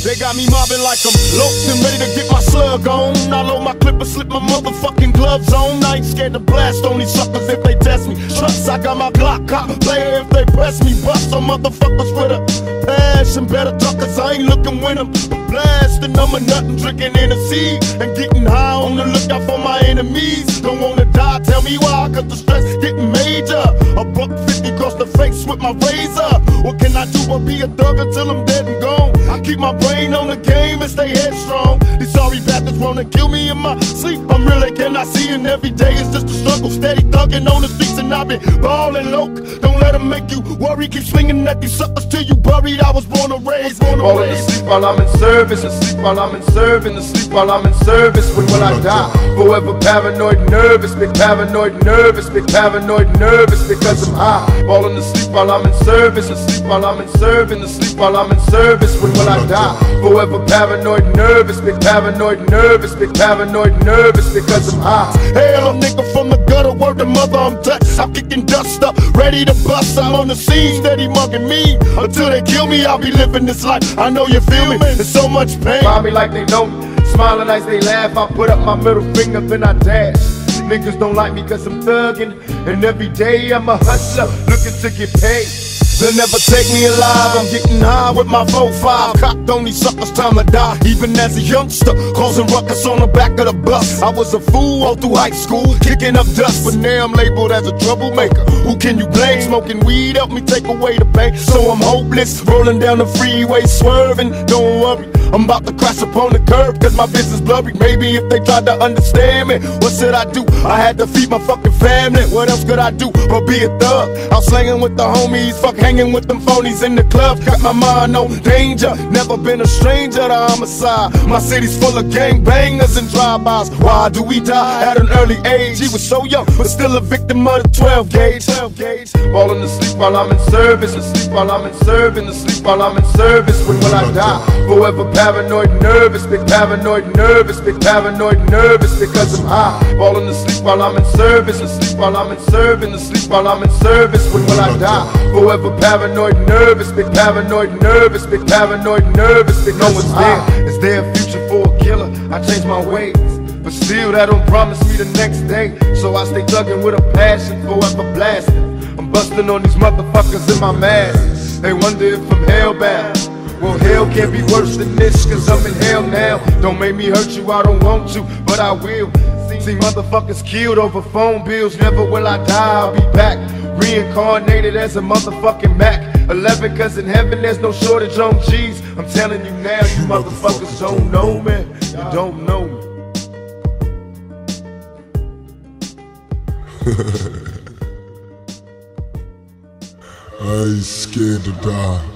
They got me mobbing like I'm loped and ready to get my slug on. I load my clip and slip my motherfucking gloves on. I ain't scared to blast on these suckers if they test me. Trust, I got my Glock, cop player if they press me. Bust some motherfuckers with a passion. Better talk cause I ain't looking with them. I'm blasting, I'm a nothing, drinking Hennessy and getting high on the lookout for my enemies. Don't wanna die, tell me why, cause the stress getting major. A $150 across the face with my razor. What can I do but be a thug until I'm dead and gone? I keep my brain on the game and stay headstrong. These sorry bastards wanna kill me in my sleep. I'm real, they cannot see, and every day is just a struggle. Steady thugging on the streets and I've been ballin' low. Don't let them make you worry, keep swinging at these suckers till you buried. I was born and raised, Falling asleep while I'm in service, asleep while I'm in serving, asleep while I'm in service. When will I die? Forever paranoid, nervous, big paranoid, nervous, big paranoid, nervous because I'm high. Falling asleep while I'm in service, asleep while I'm in serving, asleep while I'm in service. When will I die? Forever paranoid, nervous, big paranoid, nervous, big paranoid, nervous because I'm high. Hell, a nigga from the gutter, word to mother, I'm Dutch. I'm kicking dust up, ready to bust. I'm on the scene, steady mugging me. Until they kill me, I'll be living this life. I know you feel me, there's so much pain. Find me like they know me, smiling as they laugh. I put up my middle finger, then I dash. Niggas don't like me cause I'm thuggin', and every day I'm a hustler, looking to get paid. They'll never take me alive, I'm getting high with my 4-5. Cocked on these suckers, time to die. Even as a youngster, causing ruckus on the back of the bus. I was a fool all through high school, kicking up dust. But now I'm labeled as a troublemaker. Who can you blame? Smoking weed helped me take away the pain. So I'm hopeless, rolling down the freeway, swerving. Don't worry, I'm about to crash upon the curb, cause my vision's blurry. Maybe if they tried to understand me, what should I do? I had to feed my fucking family. What else could I do but be a thug? I'm slanging with the homies, fuck hanging with them phonies in the club. Got my mind on danger, never been a stranger to homicide. My city's full of gangbangers and drive-bys. Why do we die at an early age? He was so young, but still a victim of the 12 gauge. Falling asleep while I'm in service, asleep while I'm in serving, asleep while I'm in service. When will I die? Forever paranoid, nervous, big paranoid, nervous, big paranoid, nervous because I'm high. Falling asleep while I'm in service, asleep while I'm in serving, asleep while I'm in service. When will I die? Forever paranoid, nervous, big paranoid, nervous, big paranoid, nervous because no one's there. Is there a future for a killer? I changed my ways, but still that don't promise me the next day. So I stay thugging with a passion, forever blasting. I'm busting on these motherfuckers in my mask. They wonder if I'm hellbound. Well, hell can't be worse than this, cause I'm in hell now. Don't make me hurt you, I don't want to, but I will. See motherfuckers killed over phone bills. Never will I die, I'll be back, reincarnated as a motherfucking Mac 11, cause in heaven there's no shortage on G's. I'm telling you now, you motherfuckers don't know me. You don't know me. I ain't scared to die.